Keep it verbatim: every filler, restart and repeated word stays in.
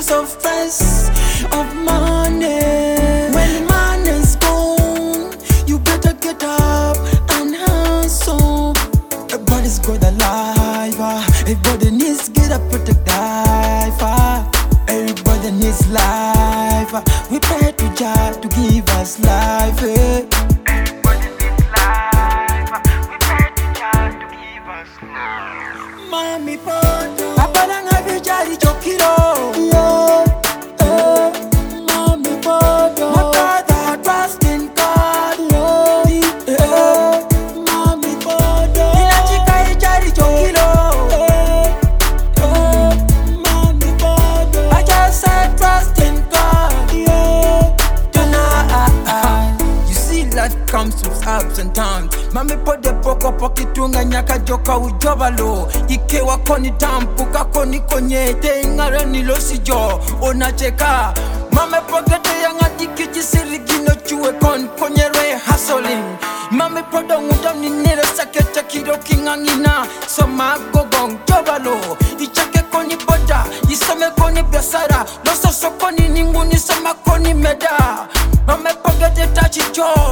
because of stress of money. When money's gone, you better get up and hustle. Everybody's got a life, uh, everybody needs to get up, protect life. Uh, everybody needs life. Uh, we pray to God to give us life. Eh. Everybody needs life. Uh, we pray to God to give us life. Mami Podo, Papa lang habi jari chokilo. Yeah, eh. Mami Podo, my brother trust in God. Yeah, eh. Mami Podo, ina chika jari chokilo. Eh, eh. Mami Podo, I just said trust in God. Yeah, tonight. You see, life comes with ups and downs. Mami Podo poko pokitunga nyaka joka ujobalo. Ike wakoni tampu kakoni konyete ingare nilosijo onacheka. Mami pogete yanga dikiji sirigino chue kon konyere hustling. Mami Podo nguda ninere saketa kiro kingangina. Soma gogong jobalo. Ichake koni boda, isame koni biasara. Loso sokoni ninguni sama koni meda. Mami pogete tachi jo.